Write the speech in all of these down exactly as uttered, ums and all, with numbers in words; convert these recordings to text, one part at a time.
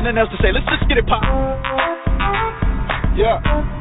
nothing else to say. Let's just get it poppin'. Yeah.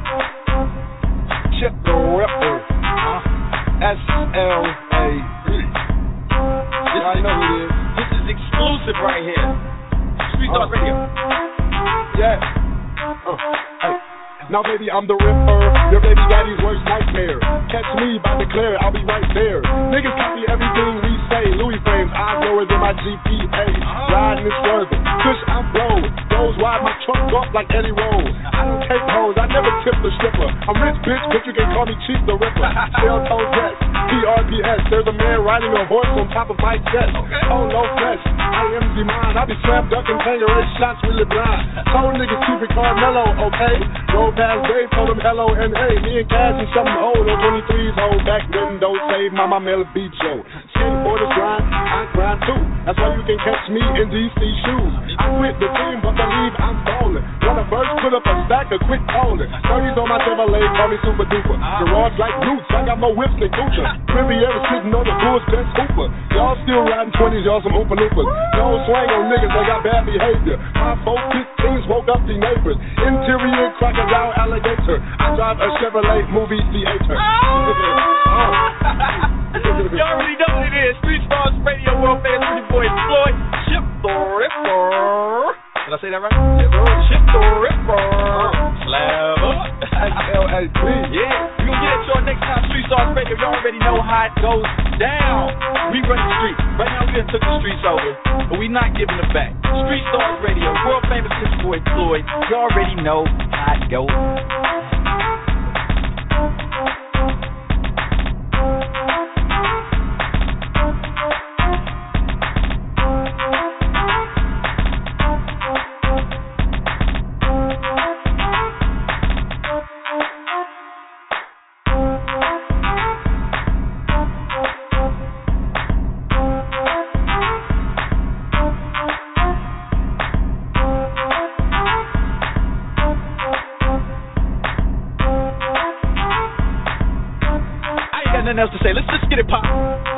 Chip the Ripper. Uh, S L A B. this, I is, know who it is. this is exclusive right here. Street Talk Uh. Radio. Yeah. Uh, hey. Now, baby, I'm the Ripper, your baby daddy's worst nightmare. Catch me by declare, I'll be right there. Niggas copy everything we say. Louis frames, eyes lower than my G P A. Riding and swerving, push, I'm blowing. Goes wide, my trunk up like Eddie Rose. I don't take hoes, I never tip the stripper. I'm rich, bitch, but you can call me Chief the Ripper. Shell toe dress, P R P S. There's a man riding a horse on top of my chest. Oh, no flesh, I am the mind. I be slam ducking, Tangeray shots, really blind. Told niggas keep it Carmelo, okay? Roll past Dave, told him hello and hey. Me and Cash and something old, on twenty-threes old back then, don't save Mama Mel beat Joe. Skateboarders grind, I grind too. That's why you can catch me in D C shoes. I quit the team, but believe I'm ballin'. When I first put up a stack of quick callin'. thirties on my Chevrolet, call me super duper. Garage like roots, I got more whips than Gucci. Riviera sitting on the Bulls, best hooper. Y'all still riding twenties, y'all some Oompa Loompas. Y'all swing on niggas, they got bad behavior. My four fifteens woke up the neighbors. Interior crocodile alligator. I drive a Chevrolet movie theater. Oh. You already know what it is. Street Stars Radio, world famous pretty boy Floyd, Chip the Ripper. Did I say that right? Chip the Ripper. Slabber. S L A B. Yeah, we gonna get at y'all next time. Street Stars Radio, y'all already know how it goes down. We run the streets. Right now we done took the streets over, but we not giving it back. Street Stars Radio, world famous pretty boy Floyd. You already know how it goes. Nothing else to say. Let's just get it poppin'.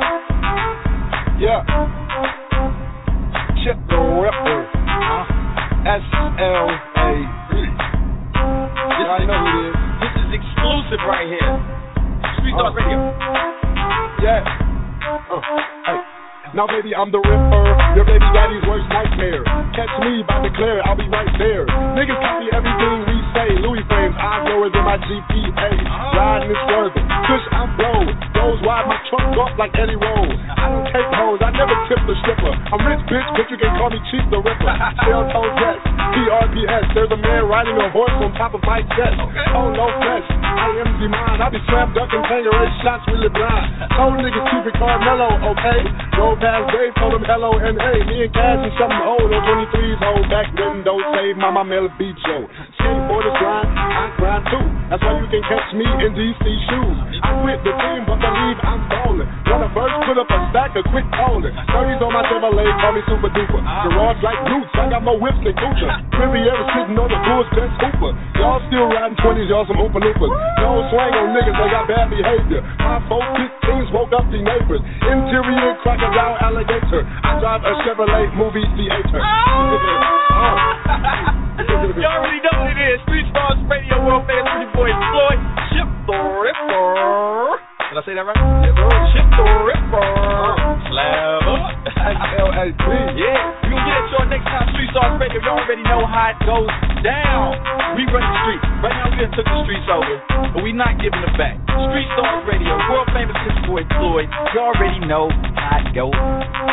Yeah. Chip the Ripper. Uh, S L A B. this, I is, know who it is. this is exclusive right here. Street Talk Uh. Radio. Yeah. Uh, hey. Now, baby, I'm the Ripper, your baby daddy's worst nightmare. Catch me by declare, I'll be right there. Niggas copy everything we say. Louis frames, eyes lower than my G P A. Riding and swerving, push, I'm blowing. Goes wide, my trunk up like Eddie Rose. I don't take hoes, I never tip the stripper. I'm rich, bitch, but you can call me Chief the Ripper. Shell toe dress, P R P S. There's a man riding a horse on top of my chest. Oh, no flesh, I am the mind. I be slam ducking, Tangeray shots, really blind. Told niggas keep it Carmelo, okay? Roll past Dave, told him hello and hey. Me and Cash and something old, on twenty-threes old back then, don't save Mama Mel beat Joe. Skateboarders grind, I grind too. That's why you can catch me in D C shoes. I quit the team, but believe I'm ballin'. When I first put up a stack of quick callin'. thirties on my Chevrolet, call me super duper. Garage like roots, I got more whips than Gucci. Riviera sitting on the Bulls, best hooper. Y'all still riding twenties, y'all some Oompa Loompas. Y'all swing on niggas, they got bad behavior. My four fifteens woke up the neighbors. Interior crocodile alligator. I drive a Chevrolet movie theater. Oh. You already know what it is. Street Stars Radio, world famous pretty boy Floyd, Chip the Ripper. Did I say that right? Chip the Ripper. Slabber. S L A B. Yeah, we gonna get at y'all next time. Street Stars Radio, y'all already know how it goes down. We run the streets. Right now we done took the streets over, but we not giving it back. Street Stars Radio, world famous pretty boy Floyd. You already know how it goes.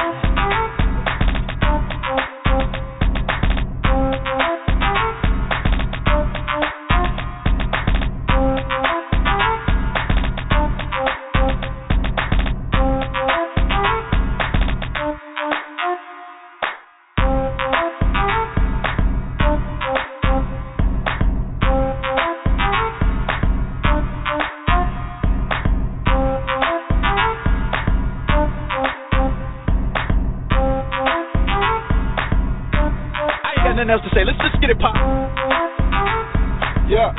Nothing else to say. Let's just get it poppin'. Yeah.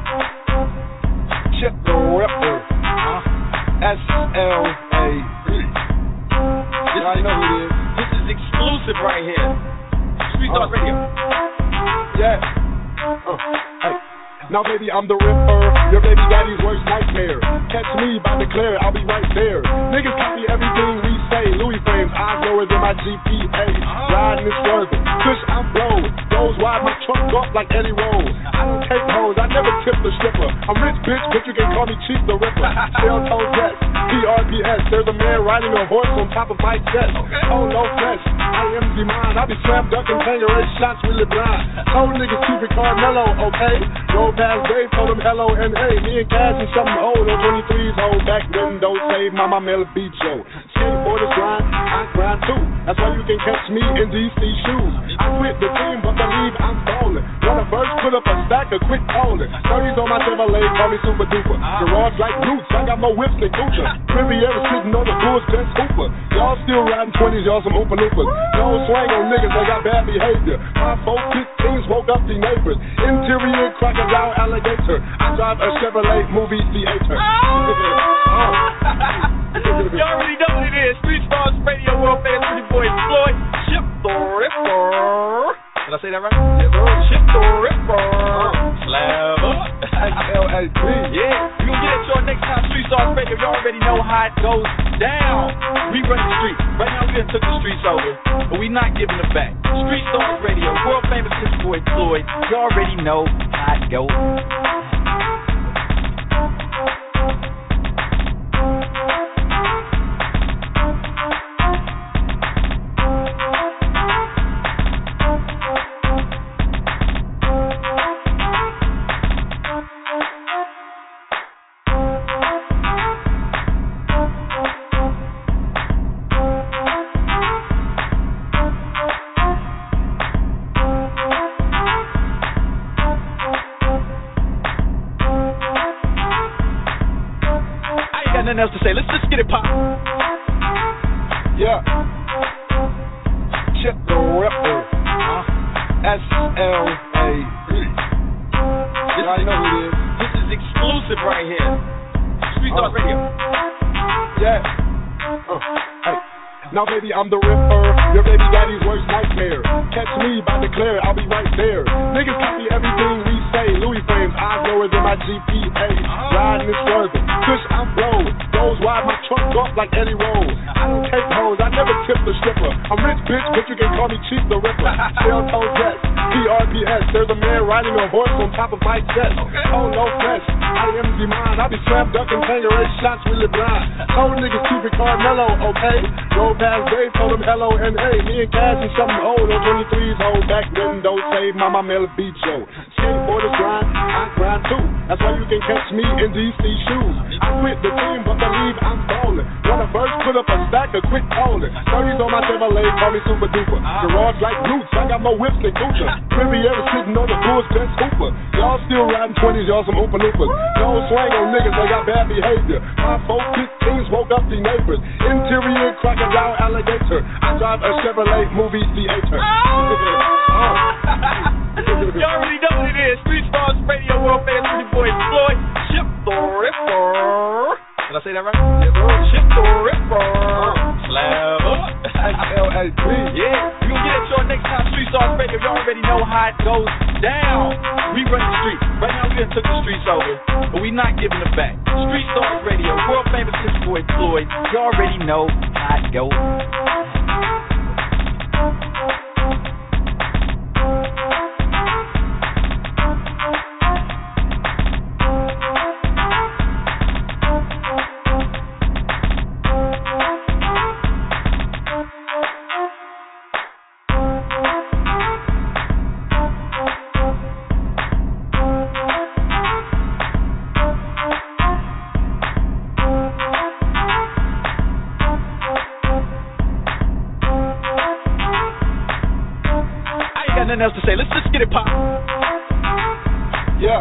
Chip the Ripper. Uh, S L A B. this, I is, know who it is. this is exclusive right here. Street Talk Uh. Radio. Yeah. Uh, hey. Now baby, I'm the ripper, your baby daddy's worst nightmare. Catch me by the Claire, I'll be right there. Niggas copy everything we say. Louis frames, eyes lower than my G P A. Riding is further, push I'm blowing. Goes wide, my trunk off like Eddie Rose. I don't take hoes, I never tip the stripper. I'm rich bitch, but you can call me Chief the Ripper. Shell toe jets, P R P S. There's a man riding a horse on top of my chest. Oh no flesh, I am the mind. I be slam dunking, Tangeray shots, really blind. Told niggas keep it Carmelo, okay? Go past Dave, told him hello and hey. Me and Cash and something old on twenty-threes, hold back window, save Mama Mel beat show. Skateboarders grind, I grind too. That's why you can catch me in D C shoes. I quit the team, but believe I'm ballin'. When I first put up a stack of quick holding. thirties on my Chevrolet, call me super duper. Garage like roots, I got more whips than Gucci. Riviera sitting on the Bulls, Jess Hooper. Y'all still riding twenties, y'all some Oompa Loompas. No swing on niggas, they got bad behavior. My folks, fifteens woke up the neighbors. Interior crocodile alligator. I drive a Chevrolet movie theater. Oh. You already know what it is. Street Stars Radio, world famous pretty boy Floyd, Chip the Ripper. Did I say that right? Yes, sir. Chip the Ripper. Slab up. H L A P. Yeah, we gonna get at y'all next time. Street Stars Radio, you already know how it goes down. We run the street. Right now we done took the streets over, but we not giving them back. Street Stars Radio, world famous pretty boy Floyd, you already know how it goes. Nothing else to say. Let's just get it poppin'. Yeah. Chip the Ripper. Uh, S L A P. This I know who it is. This is exclusive right here. Street Stars uh, Radio. Yeah. Uh, hey. Now baby, I'm the Ripper, your baby daddy's worst nightmare. Catch me by the Claire, I'll be right there. Niggas copy everything we say. Louis frames, eyes lower than my G P A. Riding is further, push I'm blowing. Goes wide, my trunk off like Eddie Rose. I don't take hoes, I never tip the stripper. I'm rich bitch, but you can call me Chief the Ripper. Shell toe jets, P R P S. There's a man riding a horse on top of my chest. Oh no flesh, I am the mind. I be slam dunking, Tangeray shots, really blind. Told niggas keep it Carmelo, okay? Go past Dave, told him hello and hey. Me and Cash and something old on twenty-threes, hold back window, save Mama Mel beat show. Skateboarders grind, I grind too. That's why you can catch me in D C shoes. I quit the team, but believe I'm ballin'. When I first put up a stack of quick holding. thirties on my Chevrolet, call me super duper. Garage like roots, I got more whips than Gucci. Riviera sitting on the Bulls, Jess Hooper. Y'all still riding twenties, y'all some Oompa Loompas. No swing on niggas, they got bad behavior. My folks, fifteens woke up the neighbors. Interior crocodile alligator. I drive a Chevrolet movie theater. Oh. You already know what it is. Street Stars Radio, world famous pretty boy Floyd, Chip the Ripper. Did I say that right? Yes, sir. Chip the Ripper. Slab up. H L A P. Yeah, we gonna get at y'all next time. Street Stars Radio, you already know how it goes down. We run the street. Right now we done took the streets over, but we not giving them back. Street Stars Radio, world famous pretty boy Floyd, you already know how it goes. Nothing else to say. Let's just get it poppin'. Yeah.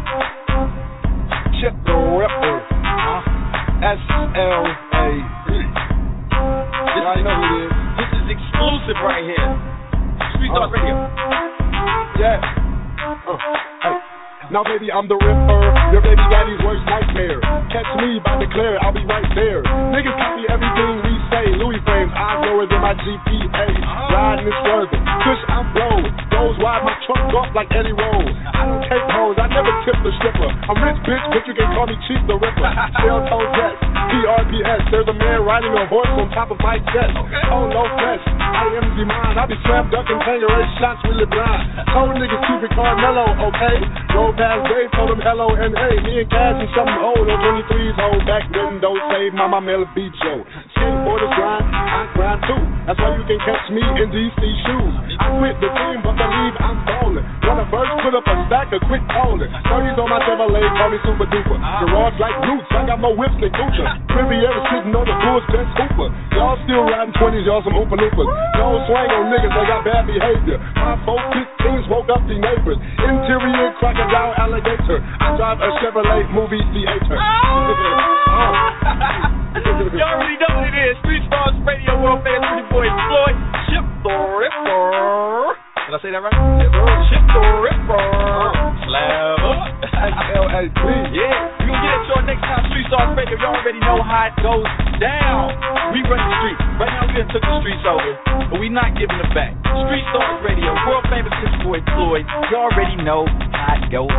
Chip the Ripper. Uh, S L A P. This I know who it is. This is exclusive right here. Street Stars uh, Radio. Yeah. Uh, hey. Now baby, I'm the Ripper, your baby daddy's worst nightmare. Catch me by the Claire, I'll be right there. Niggas copy everything we say. Louis frames, eyes lower than my G P A. Riding is further, push I'm blowing. Goes wide, my trunk off like Eddie Rose. I don't take hoes, I never tip the stripper. I'm rich, bitch, but you can call me Chief the Ripper. Shell toe jets, P R P S. There's a man riding a horse on top of my chest. Oh, no flesh, I am the mind. I be slam ducking, Tangeray shots really blind. Told niggas keep it Carmelo, okay? Roll past Dave, told him hello and hey. Me and Cash and something old on twenty-threes, hold back window, save Mama Mel beat Joe. Skateboarders grind, I grind too. That's why you can catch me in D C shoes. I quit the team, but believe I'm ballin'. When I first put up a stack of quick ballin'. thirties on my Chevrolet, call me Super Duper. Garage like roots, I got more whips than Gucci. Riviera sitting on the Bulls, best hooper. Y'all still riding twenties, y'all some Oompa Loompas. Y'all swing on niggas, they got bad behavior. My folks, fifteens woke up the neighbors. Interior, crocodile, alligator. I drive a Chevrolet movie theater. Oh. You already know what it is. Street Stars Radio, world famous pretty boy Floyd, Chip the Ripper. Did I say that right? Chip the Ripper. Slabber. S L A P. Yeah, we gonna get at y'all next time. Street Stars Radio, y'all already know how it goes down. We run the streets. Right now we done took the streets over, but we not giving it back. Street Stars Radio, world famous pretty boy Floyd. You already know how it goes.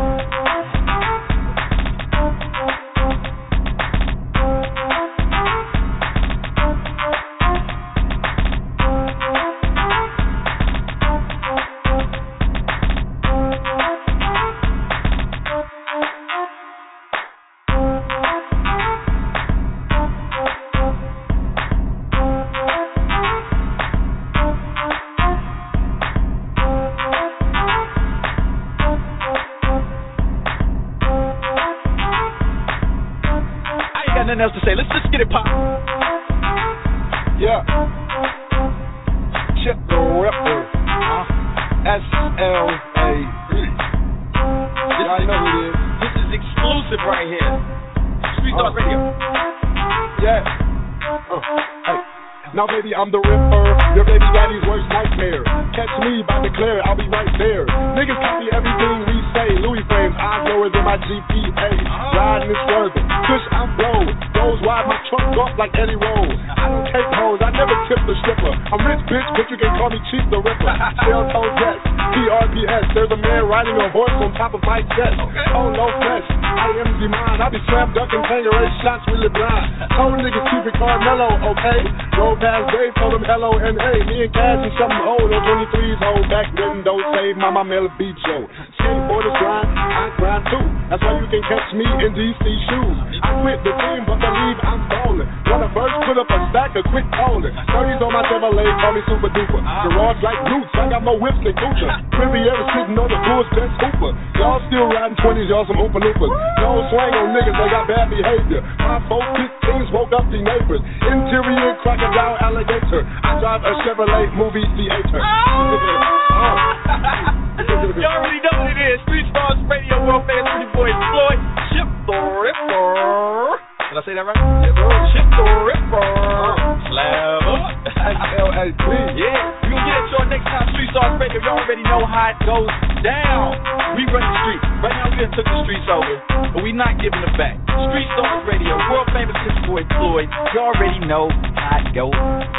Nothing else to say. Let's just get it pop. Yeah. Chip the Ripper. Uh, S L A P. Y'all know who it is. This is exclusive right here. Street Stars uh, Radio. Yeah. Uh, hey. Now, baby, I'm the Ripper, your baby daddy's worst nightmare. Catch me by Declare, I'll be right there. Niggas copy everything we say. Louis frames, eyes lower than my G P A. Riding and swerving, push, I'm blowing. Goes wide, my trunk off like Eddie Rose. I don't take hoes, I never tip the stripper. I'm rich, bitch, but you can call me Chief the Ripper. Shell toe jets, P R P S. There's a man riding a horse on top of my chest. Oh, no flesh, I am the mind. I be slam ducking, Tangeray shots really blind. Told niggas keep it Carmelo, okay? Roll past Dave, told him hello and hey. Me and Cash and something old on twenty-threes, hold back window, save Mama Mel beat Joe. Skateboarders grind, I grind too. That's why you can catch me in D C shoes. I quit the team, but believe I'm ballin'. When I first put up a stack of quick ballin'. thirties on my Chevrolet, call me Super Duper. Garage like roots, I got more whips than Gucci. Riviera sitting on the Bulls, best hooper. Y'all still riding twenties, y'all some Oompa Loompas. Y'all swing on niggas, they got bad behavior. My folks, fifteens woke up the neighbors. Interior, crocodile, alligator. I drive a Chevrolet movie theater. Oh. You already know what it is. Street Stars Radio, world famous pretty boy Floyd, Chip the Ripper. Did I say that right? Chip the Ripper. Slabber. S L A P. Yeah, we gonna get at y'all next time. Street Stars Radio, y'all already know how it goes down. We run the streets. Right now we done took the streets over, but we not giving it back. Street Stars Radio, world famous pretty boy Floyd. You already know how it goes.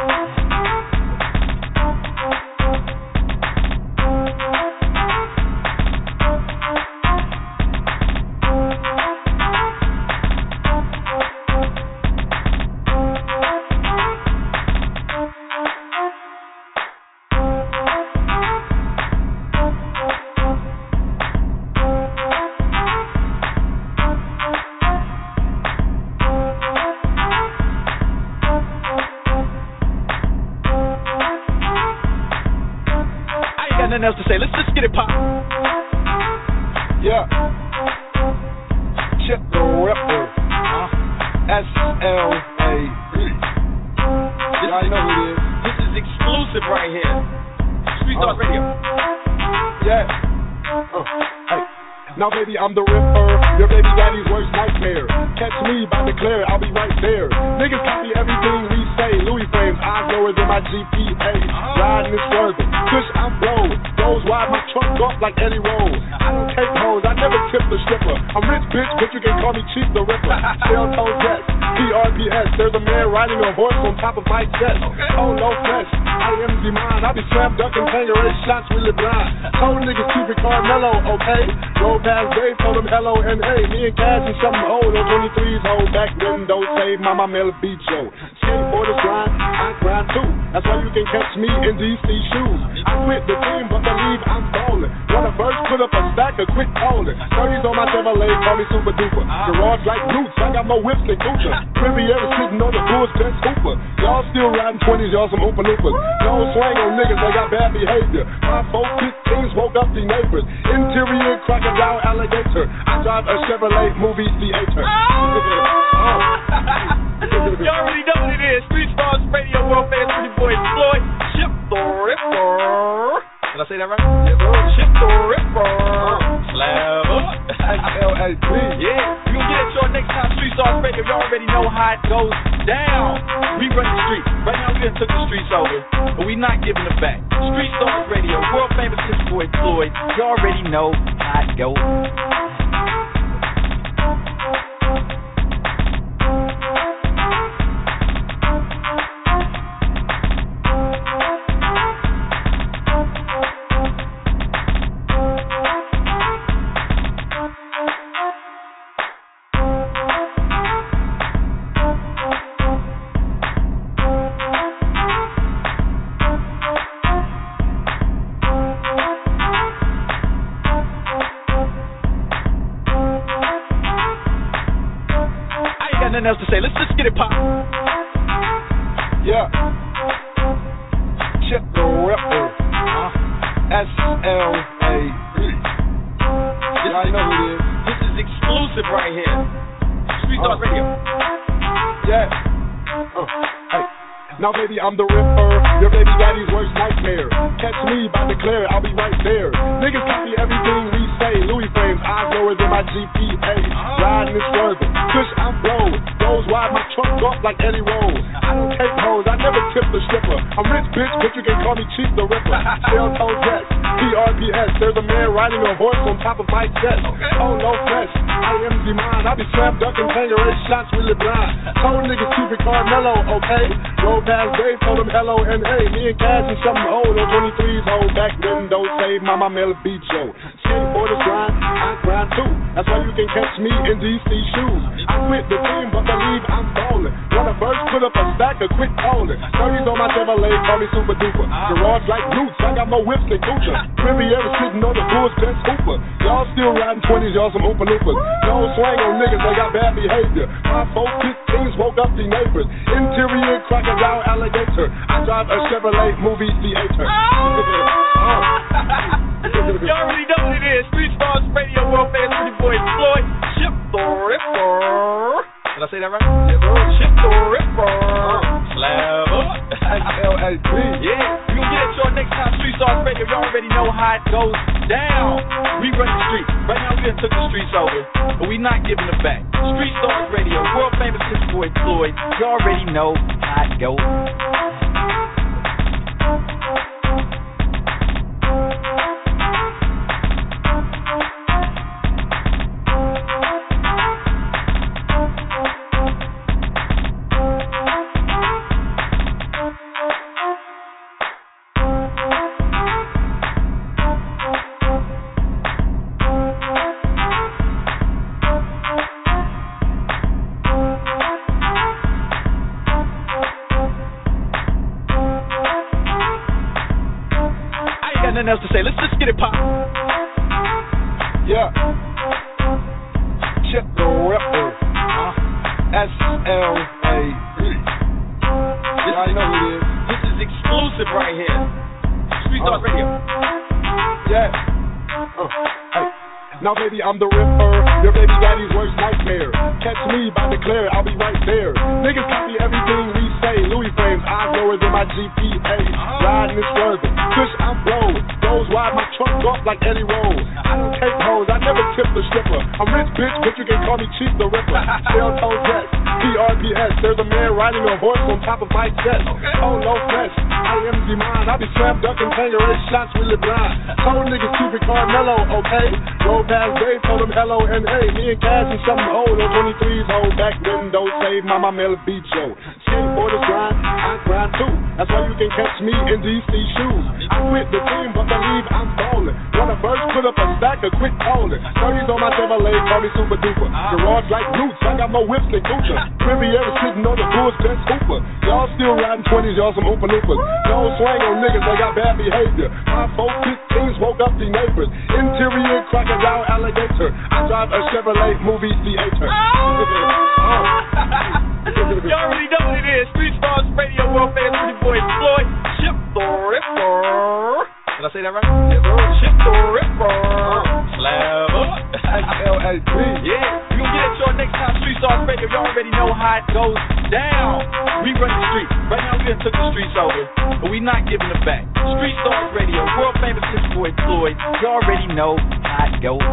Nothing else to say. Let's just get it pop. Yeah. Chip the Ripper. Uh, S L A P. Y'all know who it is. This is exclusive right here. Street Stars Radio. Yeah. Uh, hey. Now, baby, I'm the Ripper, your baby daddy's worst nightmare. Catch me by Declare, I'll be right there. Niggas copy everything we say. Louis frames, eyes lower than my G P A. Riding and swerving, push, I'm blowing. Goes wide, my trunk off like Eddie Rose. I don't take hoes, I never tip the stripper. I'm rich, bitch, but you can call me Chief the Ripper. Shell toe jets, P R P S. There's a man riding a horse on top of my chest. Oh, no flesh, I am the mind. I be slam dunking, Tangeray shots, really blind. Told niggas keep it Carmelo, okay? Roll past Dave, told him hello and hey. Me and Cash and something old on twenty-threes, hold back window, save Mama Mel Beach show. Skateboarders grind, I grind too. That's why you can catch me in D C shoes. I quit the team, but believe I'm ballin'. Wanna first put up a stack or quit calling. thirties on my Chevrolet, call me Super Duper. Garage like roots, I got more whips than Gucci. Riviera sitting on the Bulls, best hooper. Y'all still riding twenties, y'all some Oompa Loompas. No swang on niggas, they got bad behavior. My folks, fifteens woke up the neighbors. Interior crocodile alligator. I drive a Chevrolet movie theater. Oh. You already know what it is. Street Stars Radio, world famous pretty boy Floyd, Chip the Ripper. Did I say that right? Yes, sir. Chip the Ripper. Slabber. H L A P. Yeah. You gonna get it your next time Street Stars Radio. You already know how it goes down. We run the streets. Right now we done took the streets over, but we not giving them back. Street Stars Radio, world famous pretty boy Floyd. You already know how it goes. Nothing else to say. Let's just get it poppin'. Yeah. Chip the Ripper. Uh, S L A P. Y'all know who it is. This is exclusive right here. Street Stars uh, Radio. Yeah. Uh, hey. Now, baby, I'm the Ripper, your baby daddy's worst nightmare. Catch me by Declare, I'll be right there. Niggas copy everything we say. Louis frames, eyes lower than my G P A. Riding is further, push I'm blow. Goes wide, my trunk off like Eddie Rose. I don't take hoes, I never tip the stripper. I'm rich, bitch, but you can call me Chief the Ripper. Shell toe jets, P R P S. There's a man riding a horse on top of my chest. Oh, no flesh, I am the mind. I be slam dunking, Tangeray shots, really blind. Told niggas keep it Carmelo, okay? Roll past Dave, told him hello and hey. Me and Cash and something old on twenty-threes, hold back window, save Mama Mel Beach show. Skateboarders grind, I grind too. That's why you can catch me in D C shoes. I quit the team, but believe I'm ballin'. Wanna first put up a stack or quit calling. thirties on my Chevrolet, call me Super Duper. Garage like roots, I got more whips than Gucci. Riviera sitting on the Bulls, best hooper. Y'all still riding twenties, y'all some Oompa Loompas. No swang on niggas, they got bad behavior. My folks, fifteens woke up the neighbors. Interior crocodile alligator. I drive a Chevrolet movie theater. Oh. You already know what it is. Street Stars Radio, world famous pretty boy Floyd, Chip the Ripper. Did I say that right? Yes, sir. Chip the Ripper. Slabber. H L A P. Yeah. You gonna get it your next time Street Stars Radio. You already know how it goes down. We run the streets. Right now we done took the streets over, but we not giving them back. Street Stars Radio, world famous pretty boy Floyd. You already know how it goes. Nothing else to say. Let's just get it poppin'. Yeah. Chip the Ripper. Uh, S L A P. Y'all know who it is. This is exclusive right here. Street Stars uh, Radio. Yeah. Uh, hey. Now, baby, I'm the Ripper, your baby daddy's worst nightmare. Catch me by Declare, I'll be right there. Niggas copy everything we say. Louis frames, eyes lower than my G P A. Riding is further, push I'm blow. Goes wide, my trunk off like Eddie Rose. I don't take hoes, I never tip the stripper. I'm rich, bitch, but you can call me Chief the Ripper. Shell toe jets, P P R P S, there's a man riding a horse on top of my chest. Okay. Oh, no flesh, I am the mind. I be slam ducking, Tangeray shots really blind. Told niggas keep it Carmelo, okay? Roll past Dave, told him hello and hey. Me and Cash and something old, on twenty-threes hold back window, save my mama beat yo. Skateboarders grind, I grind too. That's why you can catch me in D C shoes. I quit the team, but believe I'm ballin'. When I first put up a stack of quick calling. thirties on my Chevrolet, call me super duper. Garage like roots, I got more whips than Gucci. Riviera sitting on the Bulls best hooper. Y'all still riding twenties, y'all some Oompa Loompas. Don't swing on niggas, they got bad behavior. My folks, fifteens woke up the neighbors. Interior crocodile alligator. I drive a Chevrolet movie theater. Oh. You already know what it is. Street Stars Radio, world famous pretty boy Floyd Chip the Ripper. Did I say that right? Yes, sir. Chip the Ripper. Slabber. X L A P. Yeah, we gonna get at y'all next time. Street Stars Radio, y'all already know how it goes down. We run the street. Right now we done took the streets over, but we not giving them back. Street Stars Radio, world famous pretty boy Floyd. You already know how it goes.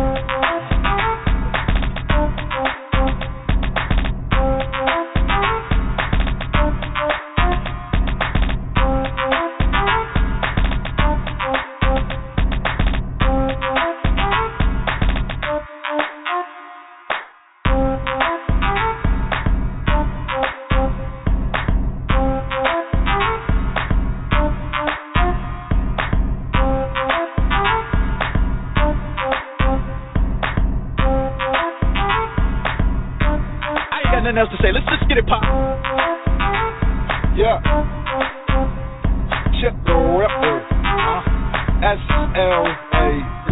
Nothing else to say. Let's just get it pop. Yeah. Chip the Ripper. Uh, S L A P.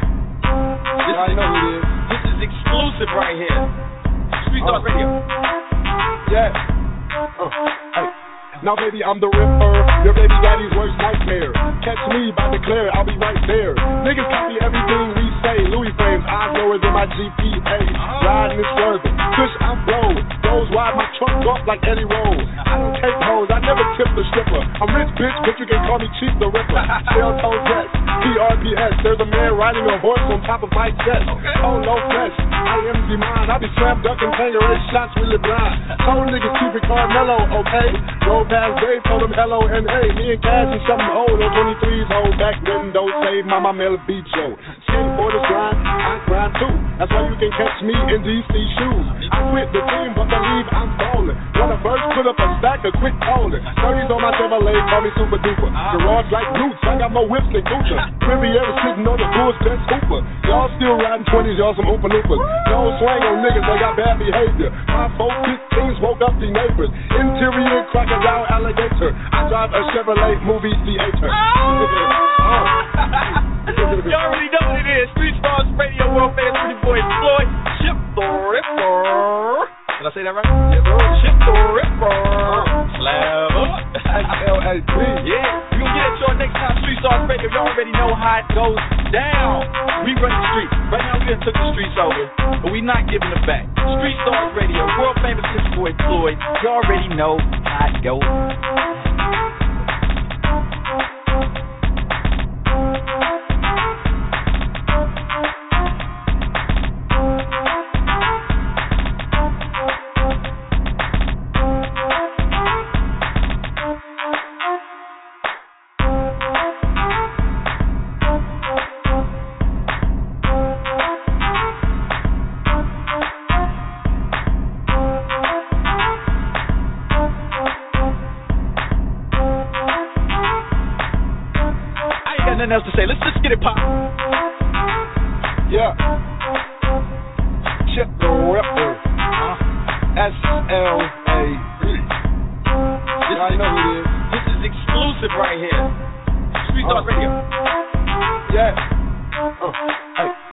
This I is, know who it is. This is exclusive right here. Street Stars uh, Radio. Yeah. Uh, hey. Now, baby, I'm the Ripper. Your baby daddy's worst nightmare. Catch me by declare, I'll be right there. Niggas copy everything we say. Louis frames, eyes lower than my G P A. Riding and swerving. Push, I'm blowing. Goes wide, my truck up like Eddie Rose. I don't take hoes, I never tip the stripper. I'm rich, bitch, but you can call me Chief the Ripper. Shell toe dress, P R P S. There's a man riding a horse on top of my chest. Oh, no flesh, I am the mind. I be slam ducking, Tangeray shots really blind. Told niggas keep it Carmelo, okay? Roll past Dave, told him hello and hey. Me and Cash and something old, on twenty-threes hold back window, save my mama beat yo. Skateboarders grind, I grind too. That's why you can catch me in D C shoes. I quit the team, but believe I'm ballin'. When I first put up a stack of quick calling. thirties on my Chevrolet, call me super duper. Garage like roots, I got more whips than Gucci. Riviera sitting on the Bulls best hooper. Y'all still riding twenties, y'all some Oompa Loompas. Don't swing on niggas, they got bad behavior. My folks, fifteens woke up the neighbors. Interior crocodile alligator. I drive a Chevrolet movie theater. Oh. You already know what it is. Street Stars Radio, world famous pretty boy Floyd Chip the Ripper. Did I say that right? Yes, sir. Chip the Ripper. Slabber. X L A P. Yeah, we gonna get at y'all next time. Street Stars Radio, y'all already know how it goes down. We run the street. Right now we done took the streets over, but we not giving them back. Street Stars Radio, world famous pretty boy Floyd. You already know how it goes. Nothing else to say. Let's just get it pop. Yeah.